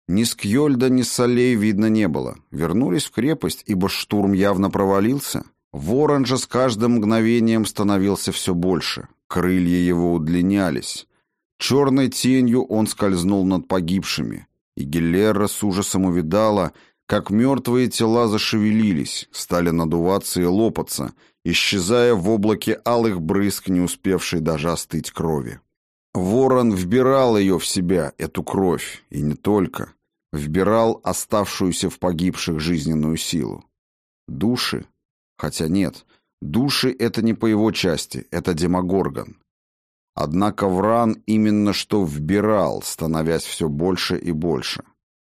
Ни Скьольда, ни Солей видно не было. Вернулись в крепость, ибо штурм явно провалился. Ворон же с каждым мгновением становился все больше. Крылья его удлинялись. Черной тенью он скользнул над погибшими. И Геллера с ужасом увидала, как мертвые тела зашевелились, стали надуваться и лопаться, исчезая в облаке алых брызг, не успевшей даже остыть крови. Ворон вбирал ее в себя, эту кровь, и не только. Вбирал оставшуюся в погибших жизненную силу. Души? Хотя нет, души — это не по его части, это Демогоргон. Однако Вран именно что вбирал, становясь все больше и больше.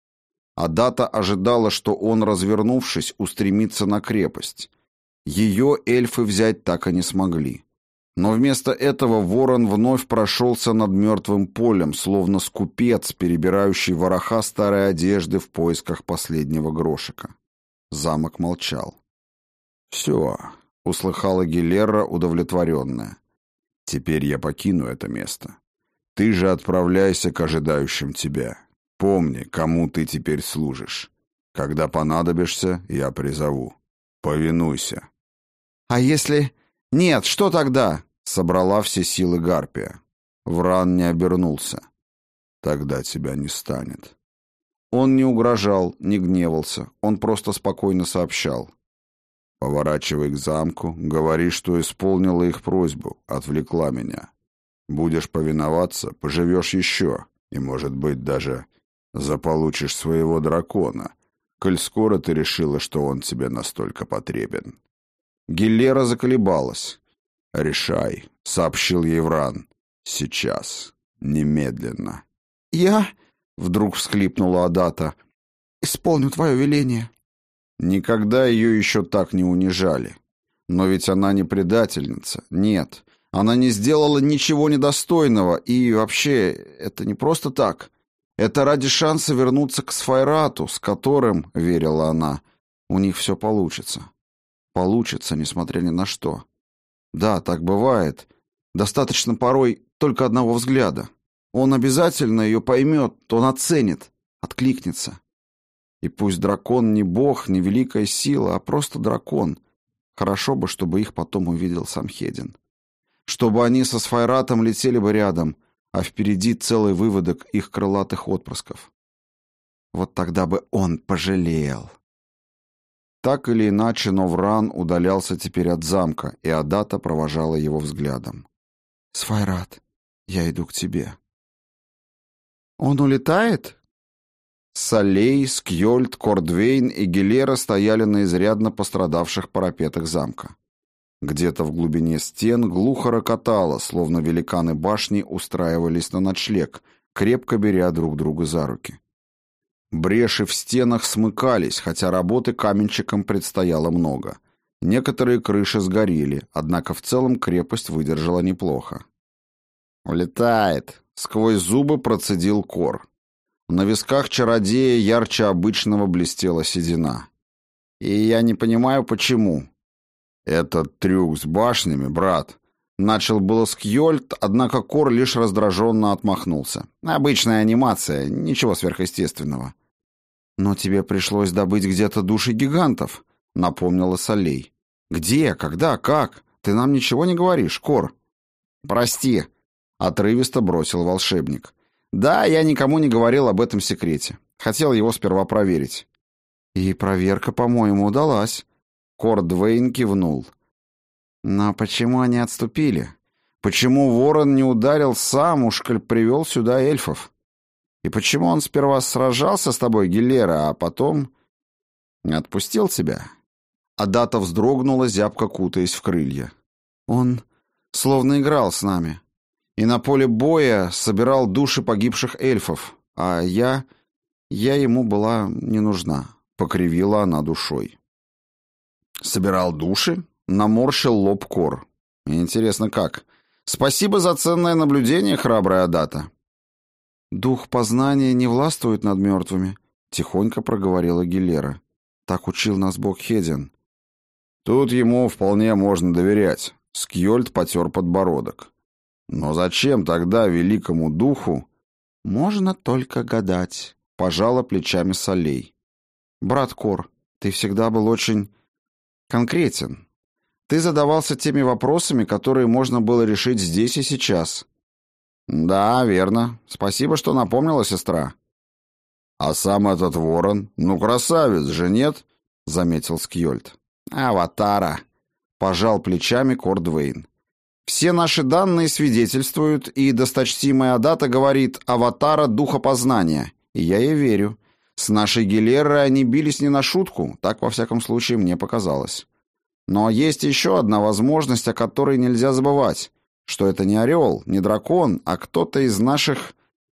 Адата ожидала, что он, развернувшись, устремится на крепость. Ее эльфы взять так и не смогли. Но вместо этого ворон вновь прошелся над мертвым полем, словно скупец, перебирающий вороха старой одежды в поисках последнего грошика. Замок молчал. «Все», — услыхала Геллера, удовлетворенная. «Теперь я покину это место. Ты же отправляйся к ожидающим тебя. Помни, кому ты теперь служишь. Когда понадобишься, я призову. Повинуйся». «А если... Нет, что тогда?» — собрала все силы Гарпия. Вран не обернулся. «Тогда тебя не станет». Он не угрожал, не гневался, он просто спокойно сообщал. «Поворачивай к замку, говори, что исполнила их просьбу, отвлекла меня. Будешь повиноваться, поживешь еще, и, может быть, даже заполучишь своего дракона, коль скоро ты решила, что он тебе настолько потребен». Геллера заколебалась. «Решай», — сообщил ей Вран. «Сейчас. Немедленно». «Я...» — вдруг всхлипнула Адата. «Исполню твое веление». Никогда ее еще так не унижали. Но ведь она не предательница. Нет, она не сделала ничего недостойного, и вообще, это не просто так. Это ради шанса вернуться к Сфайрату, с которым, верила она, у них все получится. Получится, несмотря ни на что. Да, так бывает. Достаточно порой только одного взгляда. Он обязательно ее поймет, он оценит, откликнется. И пусть дракон не бог, не великая сила, а просто дракон. Хорошо бы, чтобы их потом увидел сам Хедин. Чтобы они со Сфайратом летели бы рядом, а впереди целый выводок их крылатых отпрысков. Вот тогда бы он пожалел. Так или иначе, но Вран удалялся теперь от замка, и Адата провожала его взглядом. «Сфайрат, я иду к тебе». «Он улетает?» Солей, Скьольд, Кордвейн и Геллера стояли на изрядно пострадавших парапетах замка. Где-то в глубине стен глухо рокотало, словно великаны башни устраивались на ночлег, крепко беря друг друга за руки. Бреши в стенах смыкались, хотя работы каменщикам предстояло много. Некоторые крыши сгорели, однако в целом крепость выдержала неплохо. «Улетает!» — сквозь зубы процедил Кор. На висках чародея ярче обычного блестела седина. «И я не понимаю, почему». «Этот трюк с башнями, брат», — начал было Скьольд, однако Кор лишь раздраженно отмахнулся. «Обычная анимация, ничего сверхъестественного». «Но тебе пришлось добыть где-то души гигантов», — напомнила Солей. «Где? Когда? Как? Ты нам ничего не говоришь, Кор». «Прости», — отрывисто бросил волшебник. «Да, я никому не говорил об этом секрете. Хотел его сперва проверить». «И проверка, по-моему, удалась». Кордвейн кивнул. «Но почему они отступили? Почему Ворон не ударил сам, уж коль привел сюда эльфов? И почему он сперва сражался с тобой, Геллера, а потом отпустил тебя?» Адата вздрогнула, зябко кутаясь в крылья. «Он словно играл с нами. И на поле боя собирал души погибших эльфов, а я ему была не нужна», — покривила она душой. «Собирал души?» — наморщил лоб Кор. «Интересно, как? Спасибо за ценное наблюдение, храбрая Адата». «Дух познания не властвует над мертвыми», — тихонько проговорила Геллера. «Так учил нас бог Хедин». «Тут ему вполне можно доверять», — Скьольд потер подбородок. «Но зачем тогда великому духу?» «Можно только гадать», Пожала плечами Солей. Брат Кор, ты всегда был очень конкретен. Ты задавался теми вопросами, которые можно было решить здесь и сейчас. Да, верно. Спасибо, что напомнила, сестра. А сам этот ворон, ну красавец же, нет? Заметил Скьольд. Аватара. Пожал плечами Кордвейн. Все наши данные свидетельствуют, и досточтимая Адата говорит «Аватара духопознания», и я ей верю. С нашей Гилерой они бились не на шутку, так, во всяком случае, мне показалось. Но есть еще одна возможность, о которой нельзя забывать, что это не орел, не дракон, а кто-то из наших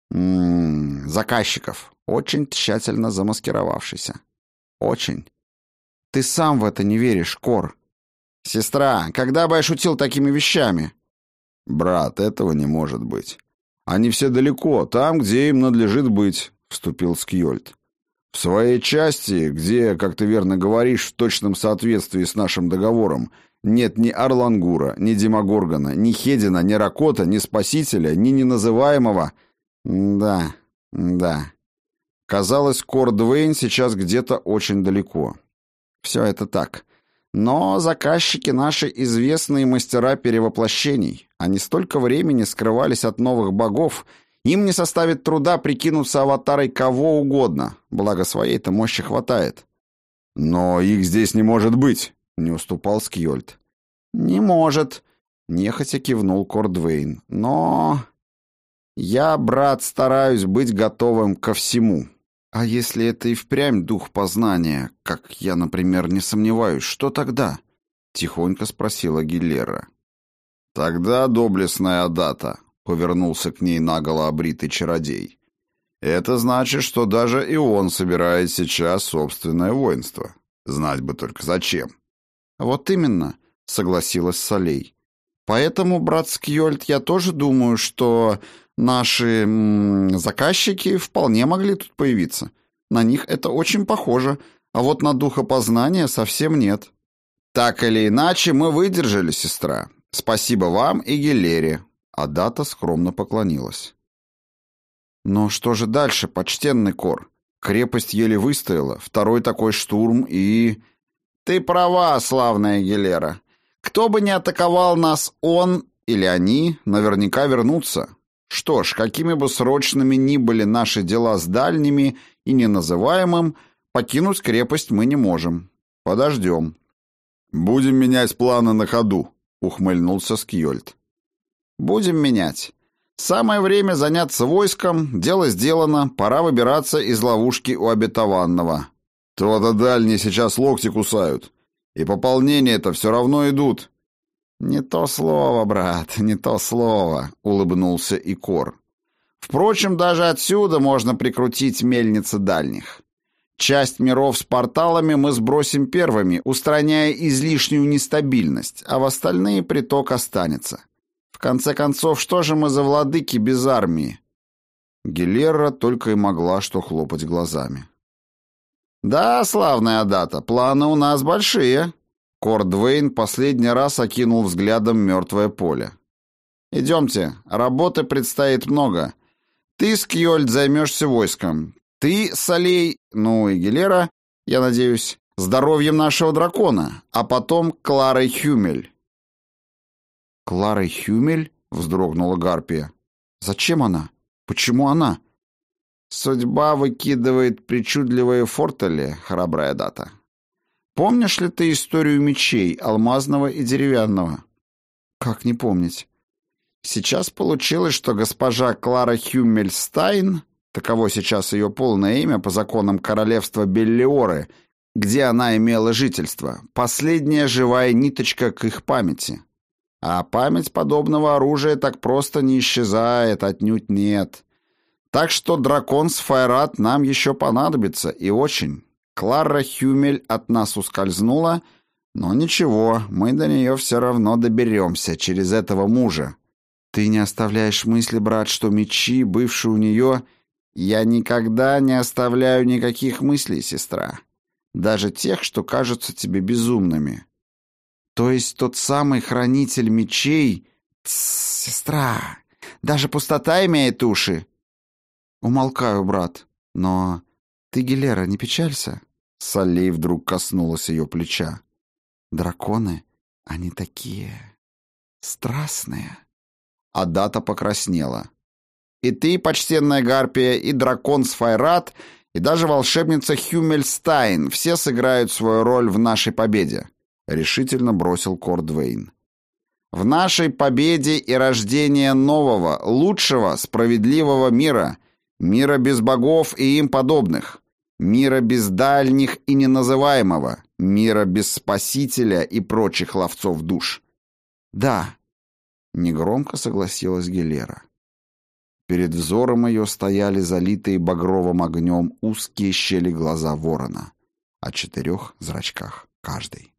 заказчиков, очень тщательно замаскировавшийся. Очень. Ты сам в это не веришь, Кор. Сестра, когда бы я шутил такими вещами? Брат, этого не может быть. Они все далеко, там, где им надлежит быть, вступил Скьольд. В своей части, где, как ты верно говоришь, в точном соответствии с нашим договором, нет ни Орлангура, ни Демогоргона, ни Хедина, ни Ракота, ни Спасителя, ни неназываемого... Да. Казалось, Кордвейн сейчас где-то очень далеко. Все это так. Но заказчики наши известные мастера перевоплощений. Они столько времени скрывались от новых богов, им не составит труда прикинуться аватарой кого угодно, благо своей-то мощи хватает. Но их здесь не может быть, не уступал Скьольд. Не может, нехотя кивнул Кордвейн. Но я, брат, стараюсь быть готовым ко всему. А если это и впрямь дух познания, как я, например, не сомневаюсь, что тогда? Тихонько спросила Гилера. Тогда, доблестная Адата, повернулся к ней наголо обритый чародей. Это значит, что даже и он собирает сейчас собственное воинство. Знать бы только зачем. Вот именно, согласилась Солей. Поэтому, брат Скьольд, я тоже думаю, что наши заказчики вполне могли тут появиться. На них это очень похоже, а вот на духопознание совсем нет. Так или иначе, мы выдержали, сестра. Спасибо вам и Гилере. Адата скромно поклонилась. Но что же дальше, почтенный Кор? Крепость еле выстояла, второй такой штурм и... Ты права, славная Гилера. Кто бы ни атаковал нас, он или они наверняка вернутся. Что ж, какими бы срочными ни были наши дела с дальними и неназываемым, покинуть крепость мы не можем. Подождем. Будем менять планы на ходу, ухмыльнулся Скьольд. Будем менять. Самое время заняться войском, дело сделано, пора выбираться из ловушки у обетованного. То-то дальние сейчас локти кусают, и пополнения-то все равно идут. Не то слово, брат, не то слово, улыбнулся Икор. Впрочем, даже отсюда можно прикрутить мельницы дальних. Часть миров с порталами мы сбросим первыми, устраняя излишнюю нестабильность, а в остальные приток останется. В конце концов, что же мы за владыки без армии? Гилера только и могла что хлопать глазами. Да, славная Адата, планы у нас большие. Кордвейн последний раз окинул взглядом мертвое поле. Идемте, работы предстоит много. Ты, Скьольд, займешься войском. Ты, Солей, ну и Гилера, я надеюсь, здоровьем нашего дракона, а потом Кларой Хюмель. Кларой Хюмель? Вздрогнула Гарпия. Зачем она? Почему она? Судьба выкидывает причудливые фортели, храбрая Адата. Помнишь ли ты историю мечей, алмазного и деревянного? Как не помнить? Сейчас получилось, что госпожа Клара Хюмельстайн, таково сейчас ее полное имя по законам королевства Беллиоры, где она имела жительство, последняя живая ниточка к их памяти. А память подобного оружия так просто не исчезает, отнюдь нет. Так что дракон Сфайрат нам еще понадобится, и очень. Клара Хюмель от нас ускользнула, но ничего, мы до нее все равно доберемся через этого мужа. Ты не оставляешь мысли, брат, что мечи, бывшие у нее... Я никогда не оставляю никаких мыслей, сестра. Даже тех, что кажутся тебе безумными. То есть тот самый хранитель мечей... Сестра, даже пустота имеет уши. Умолкаю, брат. Но ты, Гилера, не печалься. Саллей вдруг коснулась ее плеча. Драконы, они такие страстные. Адата покраснела. И ты, почтенная Гарпия, и дракон Сфайрат, и даже волшебница Хюмельстайн все сыграют свою роль в нашей победе, решительно бросил Кордвейн. В нашей победе и рождении нового, лучшего, справедливого мира, мира без богов и им подобных, мира без дальних и неназываемого, мира без спасителя и прочих ловцов душ. Да, негромко согласилась Гилера. Перед взором ее стояли залитые багровым огнем узкие щели глаза ворона, о 4 зрачках каждый.